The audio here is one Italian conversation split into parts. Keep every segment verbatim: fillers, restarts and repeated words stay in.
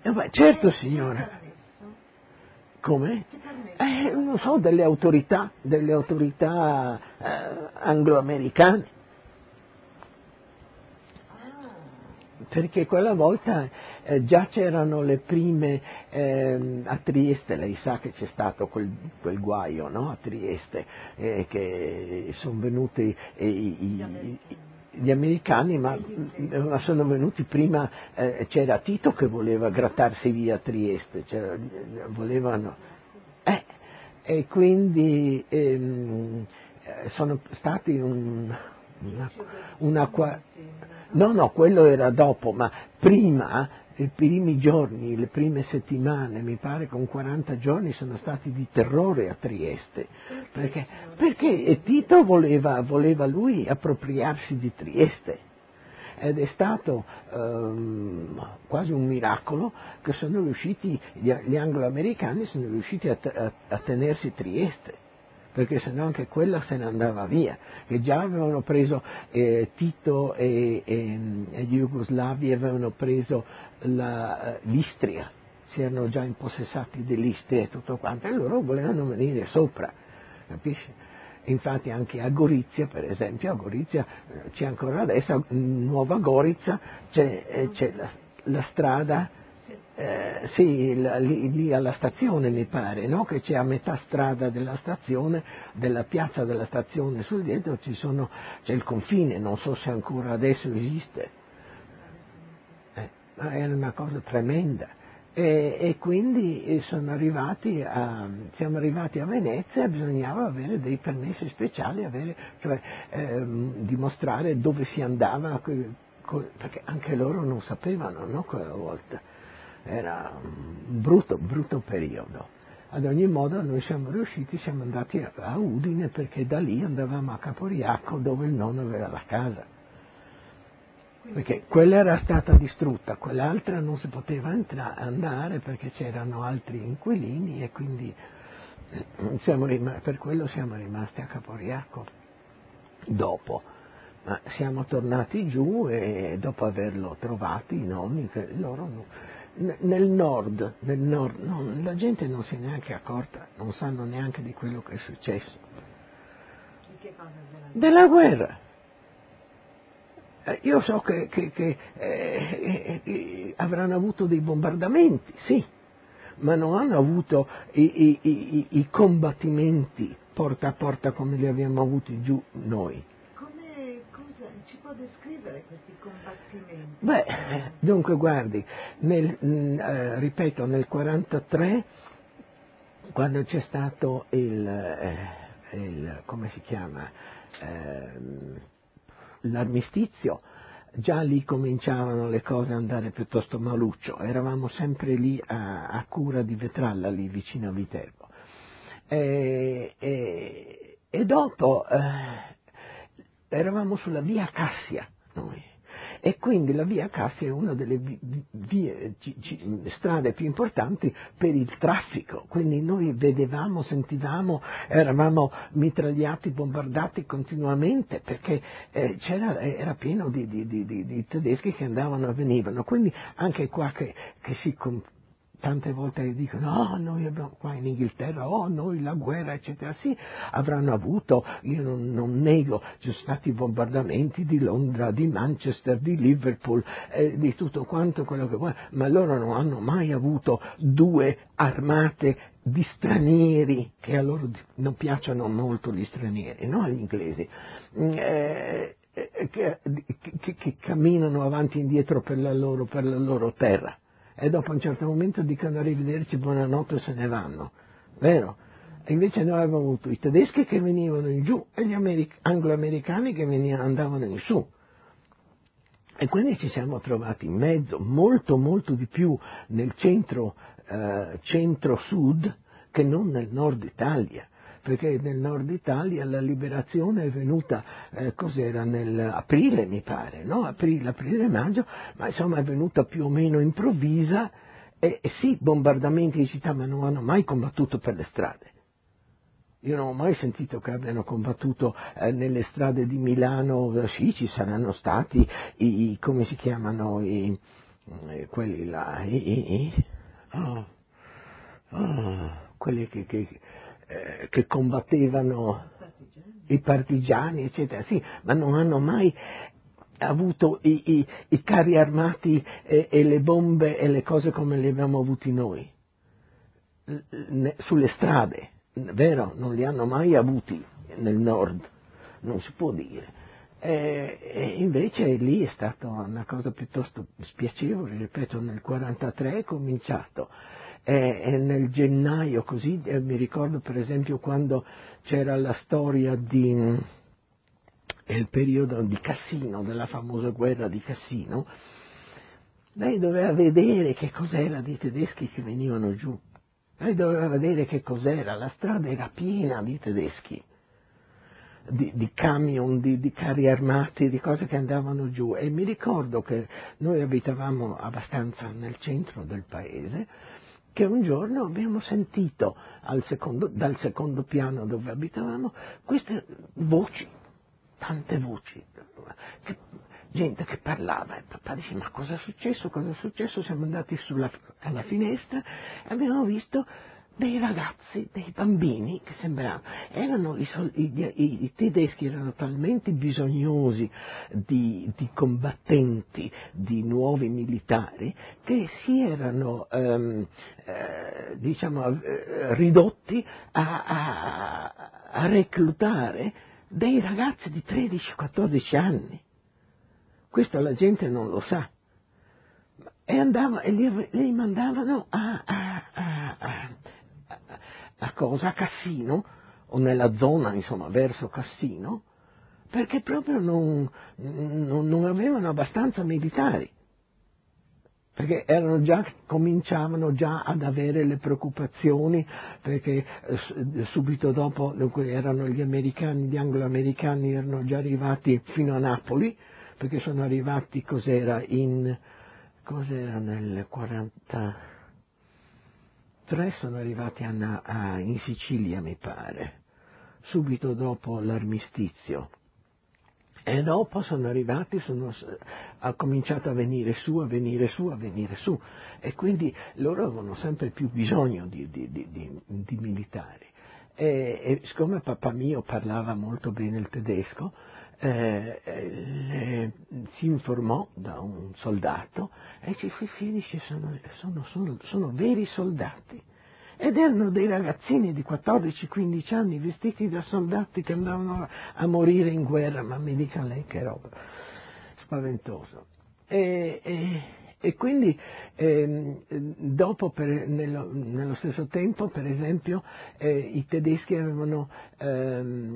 Eh, beh, certo signora. Come? Eh, non so, delle autorità, delle autorità eh, anglo-americane. Perché quella volta eh, già c'erano le prime, eh, a Trieste, lei sa che c'è stato quel, quel guaio, no? A Trieste, eh, che sono venuti eh, i, i, gli americani, ma, ma sono venuti prima, eh, c'era Tito che voleva grattarsi via Trieste, c'era, volevano, eh, e quindi ehm, sono stati un, una, una qua, no no quello era dopo, ma prima, i primi giorni, le prime settimane, mi pare con quaranta giorni sono stati di terrore a Trieste, perché, perché Tito voleva, voleva lui appropriarsi di Trieste. Ed è stato um, quasi un miracolo che sono riusciti, gli, gli anglo-americani sono riusciti a, a, a tenersi Trieste, perché sennò anche quella se ne andava via, che già avevano preso eh, Tito e, e, e gli jugoslavi avevano preso la, l'Istria, si erano già impossessati dell'Istria e tutto quanto, e loro volevano venire sopra, capisci? Infatti anche a Gorizia, per esempio, a Gorizia c'è ancora adesso, a Nuova Gorizia c'è, c'è la, la strada, eh, sì, la, lì, lì alla stazione mi pare, no? Che c'è a metà strada della stazione, della piazza della stazione sul dietro ci sono, c'è il confine, non so se ancora adesso esiste, eh, ma è una cosa tremenda. E, e quindi sono arrivati a, siamo arrivati a Venezia e bisognava avere dei permessi speciali, avere, cioè ehm, dimostrare dove si andava, perché anche loro non sapevano, no, quella volta. Era un brutto, brutto periodo. Ad ogni modo noi siamo riusciti, siamo andati a, a Udine perché da lì andavamo a Caporiacco dove il nonno aveva la casa. Perché quella era stata distrutta, quell'altra non si poteva entra- andare perché c'erano altri inquilini e quindi siamo rimasti, per quello siamo rimasti a Caporiacco dopo. Ma siamo tornati giù e dopo averlo trovati i nonni, che loro no, nel nord, nel nord no, la gente non si è neanche accorta, non sanno neanche di quello che è successo. Di che cosa della guerra? Io so che, che, che eh, eh, avranno avuto dei bombardamenti, sì, ma non hanno avuto i, i, i, i combattimenti porta a porta come li abbiamo avuti giù noi. Come, cosa, ci può descrivere questi combattimenti? Beh, dunque guardi, nel, mh, eh, ripeto, nel quarantatré, quando c'è stato il, eh, il come si chiama, eh, l'armistizio, già lì cominciavano le cose ad andare piuttosto maluccio, eravamo sempre lì a, a cura di Vetralla, lì vicino a Viterbo. E, e, e dopo eh, eravamo sulla via Cassia noi. E quindi la via Cassia è una delle vie, strade più importanti per il traffico, quindi noi vedevamo, sentivamo, eravamo mitragliati, bombardati continuamente perché eh, c'era, era pieno di, di, di, di tedeschi che andavano e venivano, quindi anche qua che, che si... Tante volte dicono, oh, noi abbiamo qua in Inghilterra, oh, noi la guerra, eccetera. Sì, avranno avuto, io non, non nego, ci sono stati bombardamenti di Londra, di Manchester, di Liverpool, eh, di tutto quanto quello che vuoi, ma loro non hanno mai avuto due armate di stranieri, che a loro non piacciono molto gli stranieri, no, agli inglesi, eh, che, che, che camminano avanti e indietro per la loro, per la loro terra. E dopo a un certo momento dicono arrivederci, buonanotte e se ne vanno, vero? E invece noi avevamo avuto i tedeschi che venivano in giù e gli americ- anglo-americani che venivano, andavano in su. E quindi ci siamo trovati in mezzo, molto molto di più nel centro, eh, centro-sud che non nel nord Italia. Perché nel nord Italia la liberazione è venuta, eh, cos'era, nell'aprile mi pare, no? Aprile, aprile, maggio, ma insomma è venuta più o meno improvvisa e, e sì, bombardamenti di città, ma non hanno mai combattuto per le strade. Io non ho mai sentito che abbiano combattuto eh, nelle strade di Milano, sì, ci saranno stati i, come si chiamano, i, eh, quelli là, i, i, i, oh, oh, quelli che, che, eh, che combattevano i partigiani, eccetera, sì, ma non hanno mai avuto i, i, i carri armati e, e le bombe e le cose come le abbiamo avuti noi, sulle strade, vero? Non li hanno mai avuti nel nord, non si può dire. E, e invece lì è stata una cosa piuttosto spiacevole, ripeto, nel quarantatré è cominciato. E, e nel gennaio così, eh, mi ricordo per esempio quando c'era la storia di il periodo di Cassino, della famosa guerra di Cassino, lei doveva vedere che cos'era di tedeschi che venivano giù, lei doveva vedere che cos'era, la strada era piena di tedeschi, di, di camion, di, di carri armati, di cose che andavano giù, e mi ricordo che noi abitavamo abbastanza nel centro del paese, che un giorno abbiamo sentito al secondo, dal secondo piano dove abitavamo queste voci, tante voci, che, gente che parlava, e papà dice: ma cosa è successo, cosa è successo? Siamo andati sulla, alla finestra e abbiamo visto dei ragazzi, dei bambini che sembravano, erano i, i, i, i tedeschi erano talmente bisognosi di, di combattenti, di nuovi militari, che si erano ehm, eh, diciamo eh, ridotti a, a, a reclutare dei ragazzi di tredici quattordici anni. Questo la gente non lo sa. E, andava, e li, li mandavano a, a, a, a, a cosa? A Cassino, o nella zona, insomma, verso Cassino, perché proprio non, non, non avevano abbastanza militari. Perché erano già, cominciavano già ad avere le preoccupazioni, perché eh, subito dopo erano gli americani, gli anglo-americani erano già arrivati fino a Napoli, perché sono arrivati, cos'era, in, cos'era nel quarantatré, sono arrivati a, a, in Sicilia, mi pare, subito dopo l'armistizio. E dopo sono arrivati, sono, ha cominciato a venire su, a venire su, a venire su, e quindi loro avevano sempre più bisogno di, di, di, di, di militari. E, e siccome papà mio parlava molto bene il tedesco, eh, le, si informò da un soldato e ci si sì, dice: sono, sono, sono, sono veri soldati. Ed erano dei ragazzini di quattordici quindici anni vestiti da soldati che andavano a morire in guerra, ma mi dica lei che roba, spaventoso. E, e, e quindi eh, dopo, per, nello, nello stesso tempo, per esempio, eh, i tedeschi avevano eh,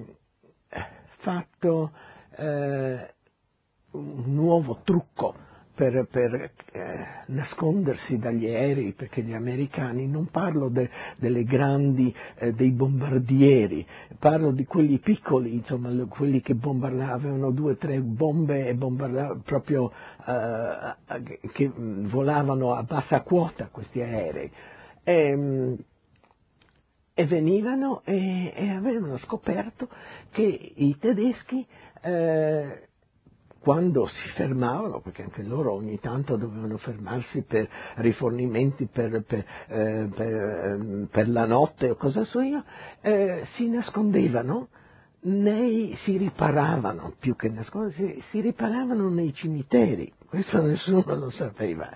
fatto eh, un nuovo trucco per, per eh, nascondersi dagli aerei, perché gli americani, non parlo de, delle grandi, eh, dei bombardieri, parlo di quelli piccoli, insomma, quelli che bombardavano, avevano due o tre bombe e bombardavano proprio, eh, che volavano a bassa quota questi aerei. E, e venivano e, e avevano scoperto che i tedeschi, eh, quando si fermavano, perché anche loro ogni tanto dovevano fermarsi per rifornimenti per, per, eh, per, per la notte o cosa so io, eh, si nascondevano, nei, si riparavano, più che nascondersi, si, si riparavano nei cimiteri, questo nessuno lo sapeva.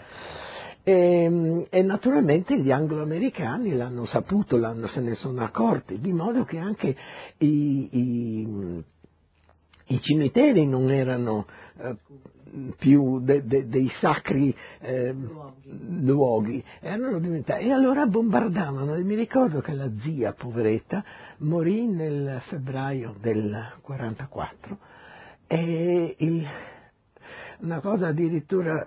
E, e naturalmente gli anglo-americani l'hanno saputo, l'hanno, se ne sono accorti, di modo che anche i, i I cimiteri non erano eh, più de, de, dei sacri eh, luoghi. luoghi, erano diventati. E allora bombardavano. E mi ricordo che la zia, poveretta, morì nel febbraio del quarantaquattro, e il, una cosa addirittura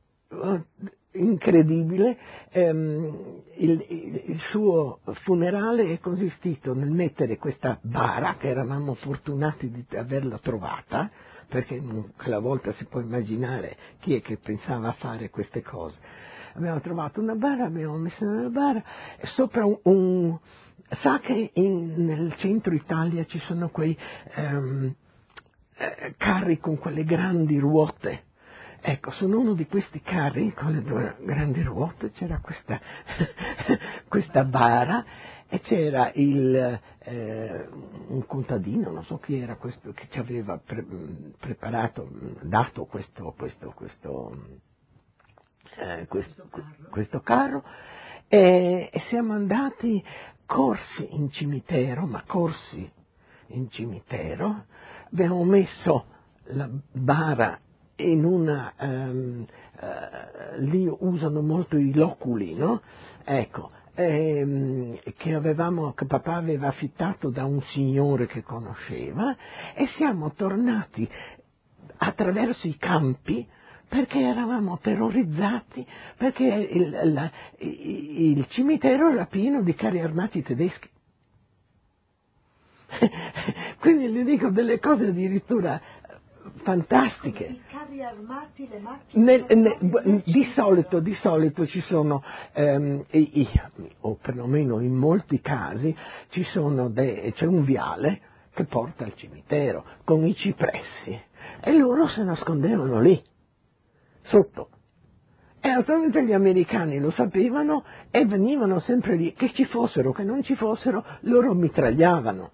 incredibile, ehm, il, il, il suo funerale è consistito nel mettere questa bara, che eravamo fortunati di averla trovata, perché quella volta si può immaginare chi è che pensava a fare queste cose. Abbiamo trovato una bara, abbiamo messo nella bara, sopra un, un sa che in, nel centro Italia ci sono quei ehm, eh, carri con quelle grandi ruote. Ecco, su uno di questi carri con le due grandi ruote c'era questa, questa bara e c'era il, eh, un contadino, non so chi era questo, che ci aveva pre- preparato, dato questo, questo, questo, eh, questo, questo carro e, e siamo andati corsi in cimitero, ma corsi in cimitero, abbiamo messo la bara in una, um, uh, lì usano molto i loculi, no? Ecco, ehm, che avevamo, che papà aveva affittato da un signore che conosceva e siamo tornati attraverso i campi perché eravamo terrorizzati, perché il, la, il, il cimitero era pieno di carri armati tedeschi. Quindi gli dico delle cose addirittura fantastiche. I carri armati, le macchine nel, nel, nel di solito di solito ci sono ehm, i, i, o perlomeno in molti casi ci sono de, c'è un viale che porta al cimitero con i cipressi e loro si nascondevano lì sotto e naturalmente gli americani lo sapevano e venivano sempre lì, che ci fossero che non ci fossero, loro mitragliavano.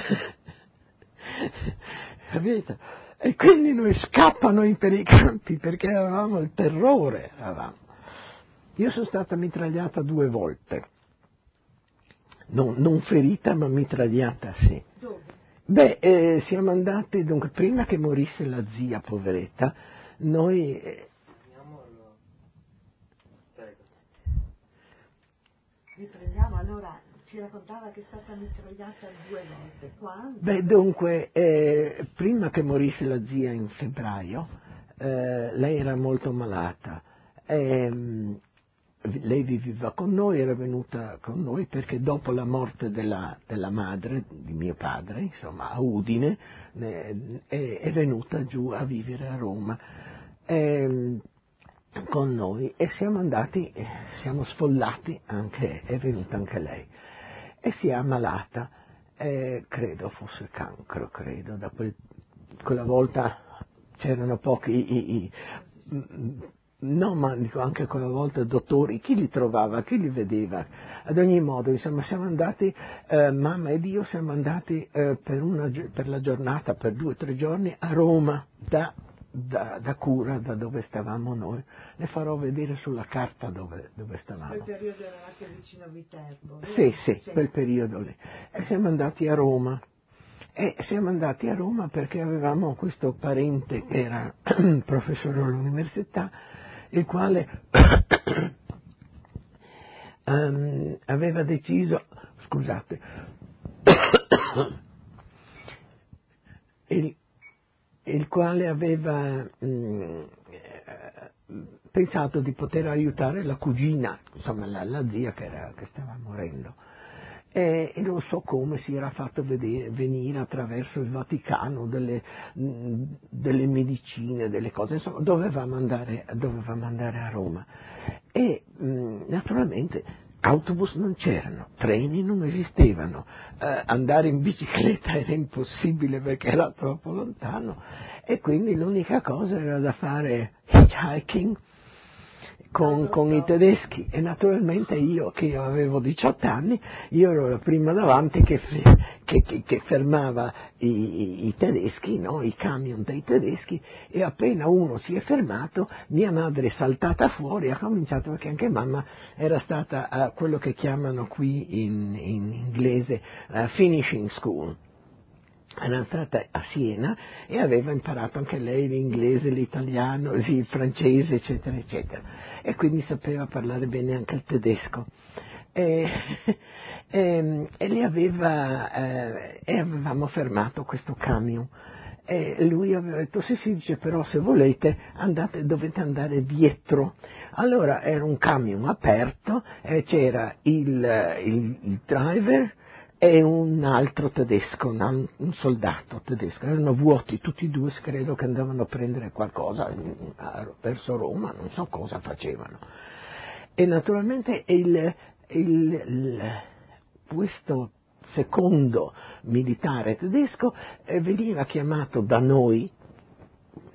Capito? E quindi noi scappano per i campi perché avevamo il terrore. Avevamo. Io sono stata mitragliata due volte, non, non ferita ma mitragliata, sì. Dove? Beh, eh, siamo andati, dunque, prima che morisse la zia, poveretta, noi... Eh, Riprendiamo, allora ci raccontava che è stata mitragliata due volte. Quando? Beh, dunque, eh, prima che morisse la zia in febbraio, eh, lei era molto malata. Eh, lei viveva con noi, era venuta con noi perché dopo la morte della, della madre, di mio padre, insomma, a Udine, eh, è, è venuta giù a vivere a Roma. Eh, con noi e siamo andati, siamo sfollati anche, è venuta anche lei e si è ammalata, eh, credo fosse cancro, credo, da quel, quella volta c'erano pochi, i, i, no ma dico anche quella volta dottori, chi li trovava, chi li vedeva, ad ogni modo insomma siamo andati, eh, mamma ed io siamo andati eh, per, una, per la giornata, per due o tre giorni a Roma da Da, da Cura, da dove stavamo noi, le farò vedere sulla carta dove, dove stavamo. Quel periodo era anche vicino a Viterbo. Sì, sì, sì, quel periodo lì. E siamo andati a Roma. E siamo andati a Roma perché avevamo questo parente che era professore all'università, il quale um, aveva deciso, scusate, il, il quale aveva mh, pensato di poter aiutare la cugina, insomma la, la zia che, era, che stava morendo. E, e non so come si era fatto vedere, venire attraverso il Vaticano delle, mh, delle medicine, delle cose, insomma dovevamo andare, dovevamo andare a Roma. E mh, naturalmente autobus non c'erano, treni non esistevano, eh, andare in bicicletta era impossibile perché era troppo lontano e quindi l'unica cosa era da fare hitchhiking con, con i tedeschi e naturalmente io che avevo diciotto anni, io ero la prima davanti che, che, che, che fermava i, i, i tedeschi, no? I camion dei tedeschi e appena uno si è fermato mia madre è saltata fuori e ha cominciato perché anche mamma era stata a quello che chiamano qui in, in inglese uh, finishing school. Era stata a Siena e aveva imparato anche lei l'inglese, l'italiano, il francese, eccetera, eccetera. E quindi sapeva parlare bene anche il tedesco. E, e, e le aveva, eh, e avevamo fermato questo camion. E lui aveva detto, sì, sì, dice, però se volete andate, dovete andare dietro. Allora era un camion aperto e c'era il, il, il driver, e un altro tedesco, un, un soldato tedesco, erano vuoti tutti e due, credo che andavano a prendere qualcosa verso Roma, non so cosa facevano. E naturalmente il, il, il, questo secondo militare tedesco eh, veniva chiamato da noi,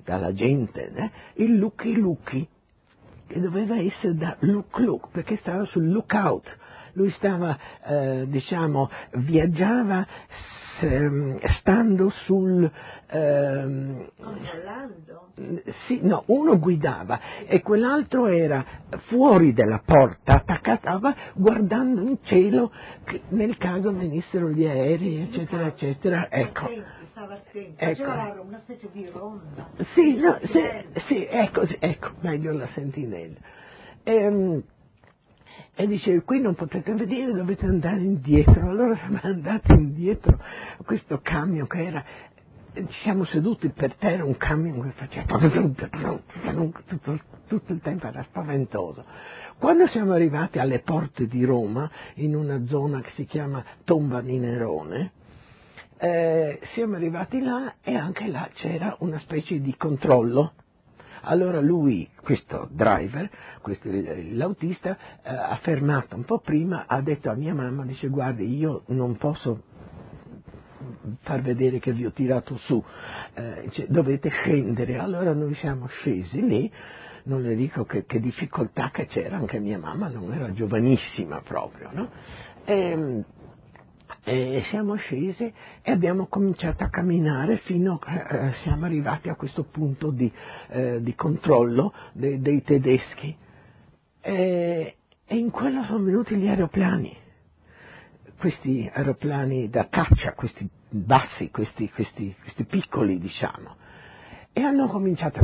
dalla gente, eh, il Lucky Lucky, che doveva essere da Look Look, perché stava sul lookout. Lui stava, eh, diciamo, viaggiava s- stando sul... Ehm, Controllando? Sì, no, uno guidava e quell'altro era fuori dalla porta, attaccato, guardando in cielo che nel caso venissero gli aerei, eccetera, eccetera. Ecco. Attenti, stava attento. Ecco. Faceva una specie di ronda. Sì, di no, sì, sentinelle. sì, ecco, sì, ecco, meglio la sentinella. Ehm, E dice, qui non potete vedere, dovete andare indietro. Allora siamo andati indietro, questo camion che era, ci siamo seduti per terra, un camion che faceva tutto, tutto il tempo, era spaventoso. Quando siamo arrivati alle porte di Roma, in una zona che si chiama Tomba di Nerone, eh, siamo arrivati là e anche là c'era una specie di controllo. Allora lui, questo driver, questo, l'autista, eh, ha fermato un po' prima, ha detto a mia mamma, dice guardi io non posso far vedere che vi ho tirato su, eh, cioè, dovete scendere. Allora noi siamo scesi lì, non le dico che, che difficoltà che c'era, anche mia mamma non era giovanissima proprio, no? E, E siamo scesi e abbiamo cominciato a camminare fino a eh, siamo arrivati a questo punto di, eh, di controllo de, dei tedeschi e, e in quello sono venuti gli aeroplani, questi aeroplani da caccia, questi bassi, questi, questi, questi piccoli diciamo, e hanno cominciato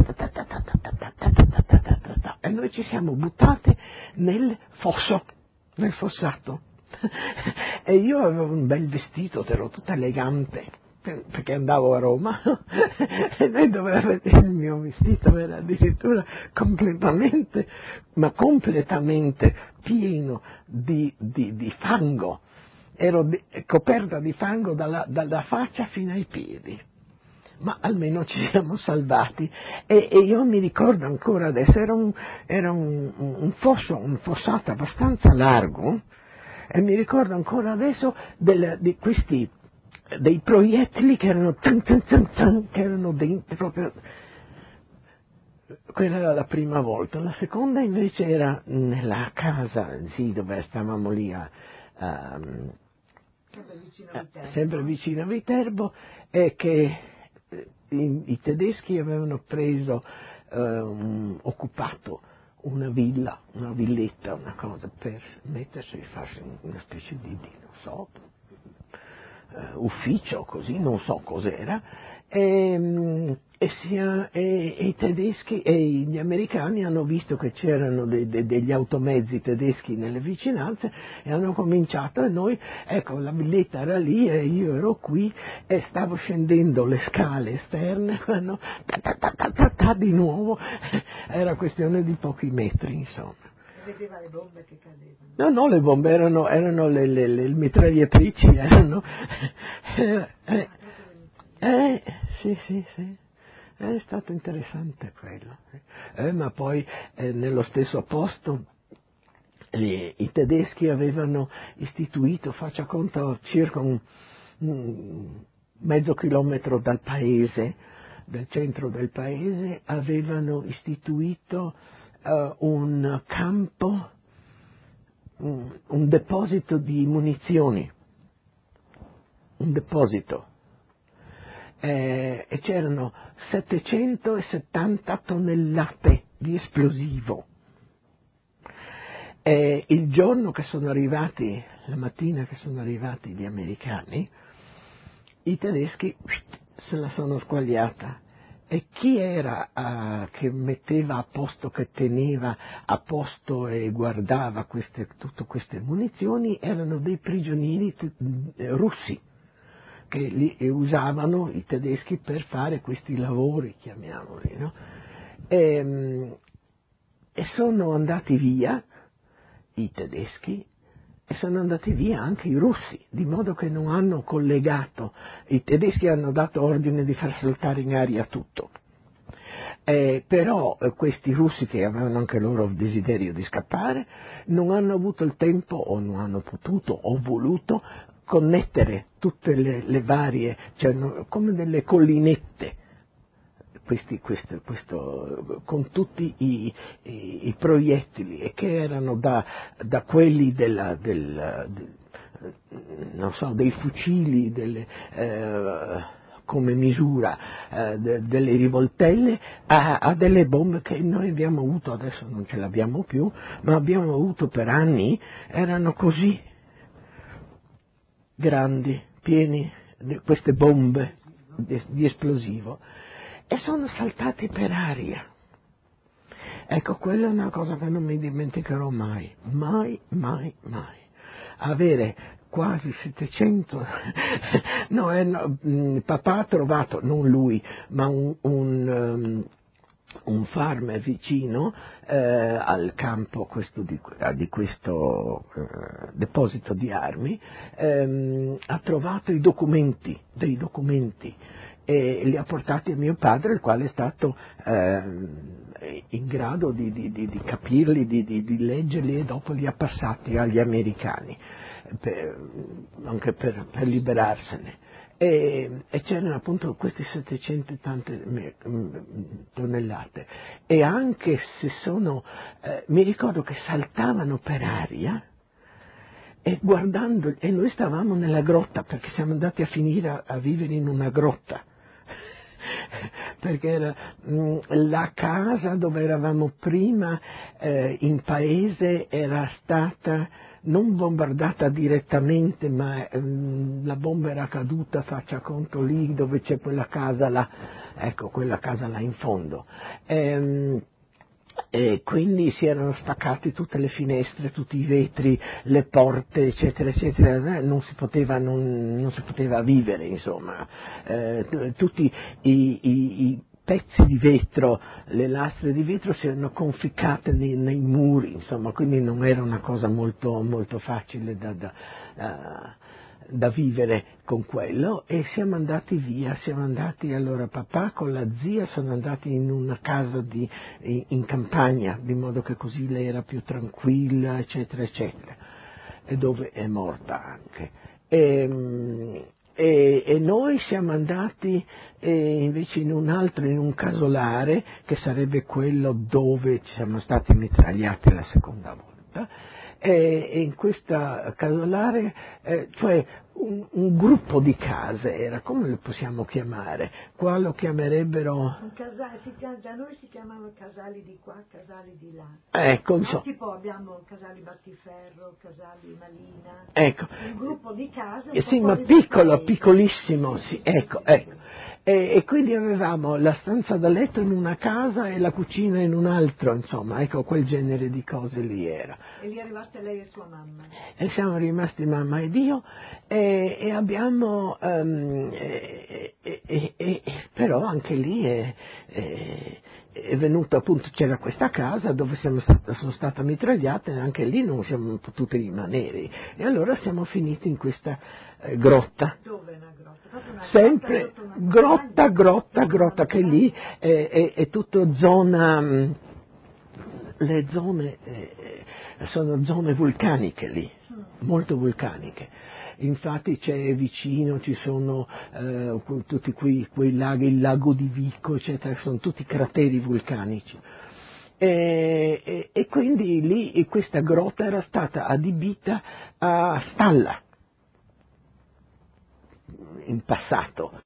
a e noi ci siamo buttati nel fosso, nel fossato. E io avevo un bel vestito, ero tutta elegante perché andavo a Roma e lei doveva vedere il mio vestito, era addirittura completamente, ma completamente pieno di, di, di fango, ero di, coperta di fango dalla, dalla faccia fino ai piedi. Ma almeno ci siamo salvati e, e io mi ricordo ancora adesso, era un, era un, un fosso, un fossato abbastanza largo. E mi ricordo ancora adesso del, di questi, dei proiettili che erano, zan, zan, zan, zan, che erano dentro proprio. Quella era la prima volta. La seconda invece era nella casa, sì, dove stavamo lì a, a, Sempre vicino a Viterbo. sempre vicino a Viterbo, e che i, i tedeschi avevano preso, eh, un, occupato una villa, una villetta, una cosa per mettersi e farsi una specie di, di non so, uh, ufficio così, non so cos'era, e, e, sia, e, e i tedeschi e gli americani hanno visto che c'erano de, de, degli automezzi tedeschi nelle vicinanze e hanno cominciato, e noi, ecco, la villetta era lì e io ero qui e stavo scendendo le scale esterne, no, ta, ta, ta, ta, ta, ta, di nuovo, era questione di pochi metri, insomma. Vedeva le bombe che cadevano. No, no, le bombe erano, erano le, le, le mitragliatrici, erano. Eh, eh, eh, sì, sì, sì. È stato interessante quello. Eh, ma poi eh, nello stesso posto gli, i tedeschi avevano istituito, faccia conto, circa un, un mezzo chilometro dal paese, dal centro del paese, avevano istituito uh, un campo, un, un deposito di munizioni, un deposito. Eh, e c'erano settecentosettanta tonnellate di esplosivo. E il giorno che sono arrivati, la mattina che sono arrivati gli americani, i tedeschi se la sono squagliata. E chi era uh, che metteva a posto, che teneva a posto e guardava queste, tutte queste munizioni, erano dei prigionieri t- russi, che li usavano i tedeschi per fare questi lavori, chiamiamoli, no? E, e sono andati via i tedeschi e sono andati via anche i russi, di modo che non hanno collegato, i tedeschi hanno dato ordine di far saltare in aria tutto. Eh, però eh, questi russi, che avevano anche loro il desiderio di scappare, non hanno avuto il tempo, o non hanno potuto o voluto connettere tutte le, le varie, cioè no, come delle collinette, questi, questo, questo, con tutti i, i, i proiettili, e che erano da, da quelli della, del, del, non so, dei fucili, delle, eh, come misura eh, de, delle rivoltelle, a, a delle bombe che noi abbiamo avuto, adesso non ce l'abbiamo più, ma abbiamo avuto per anni, erano così grandi, pieni di queste bombe di, di esplosivo, e sono saltati per aria. Ecco, quella è una cosa che non mi dimenticherò mai, mai, mai, mai. Avere quasi settecento, no, eh, no mh, papà ha trovato, non lui, ma un, un, um, un farmer vicino eh, al campo questo di, di questo eh, deposito di armi, ehm, ha trovato i documenti, dei documenti, e li ha portati a mio padre, il quale è stato eh, in grado di, di, di, di capirli, di, di, di leggerli, e dopo li ha passati agli americani, per, anche per, per liberarsene. E, e c'erano appunto queste settecento tante tonnellate, e anche se sono, eh, mi ricordo che saltavano per aria, e guardando, e noi stavamo nella grotta, perché siamo andati a finire a, a vivere in una grotta, perché era, mh, la casa dove eravamo prima eh, in paese era stata non bombardata direttamente, ma mh, la bomba era caduta, faccia conto, lì dove c'è quella casa là, ecco, quella casa là in fondo. Ehm, E quindi si erano staccate tutte le finestre, tutti i vetri, le porte, eccetera, eccetera, non si poteva, non, non si poteva vivere, insomma. Eh, t- tutti i, i, i pezzi di vetro, le lastre di vetro si erano conficcate nei, nei muri, insomma, quindi non era una cosa molto, molto facile da, da, da da vivere con quello, e siamo andati via, siamo andati, allora papà con la zia sono andati in una casa di, in, in campagna, di modo che così lei era più tranquilla, eccetera, eccetera, e dove è morta anche. E, e, e noi siamo andati eh, invece in un altro, in un casolare, che sarebbe quello dove ci siamo stati mitragliati la seconda volta. E in questa casolare, eh, cioè un, un gruppo di case era, come lo possiamo chiamare? Qua lo chiamerebbero... Un casale, si chiama, da noi si chiamano casali di qua, casali di là. Ecco, No, insomma. tipo abbiamo casali Battiferro, casali Malina. Ecco. Un gruppo di case. Eh, sì, ma piccolo, piccolissimo, sì, sì, ecco, sì, ecco. Sì. E, e quindi avevamo la stanza da letto in una casa e la cucina in un altro, insomma, ecco, quel genere di cose lì era. E lì arrivate lei e sua mamma? E siamo rimasti mamma ed io, e, e abbiamo, um, e, e, e, e, però anche lì è, è, è venuto appunto, c'era questa casa dove siamo stata, sono stata mitragliata, e anche lì non siamo potuti rimanere, e allora siamo finiti in questa eh, grotta. Dove una grotta? Una Sempre grotta, grotta, grotta, grotta, che lì è, è, è tutto zona, le zone, eh, sono zone vulcaniche lì, molto vulcaniche. Infatti c'è vicino, ci sono eh, tutti quei, quei laghi, il lago di Vico, eccetera, sono tutti crateri vulcanici. E, e, e quindi lì questa grotta era stata adibita a stalla in passato.